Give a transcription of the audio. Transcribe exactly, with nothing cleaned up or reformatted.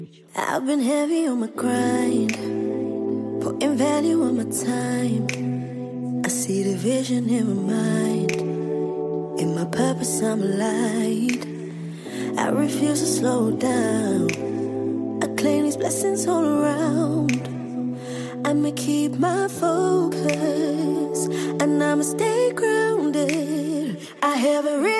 I've been heavy on my grind, putting value on my time. I see the vision in my mind, in my purpose I'm aligned. I refuse to slow down, I claim these blessings all around. I'ma keep my focus, and I'ma stay grounded. I have a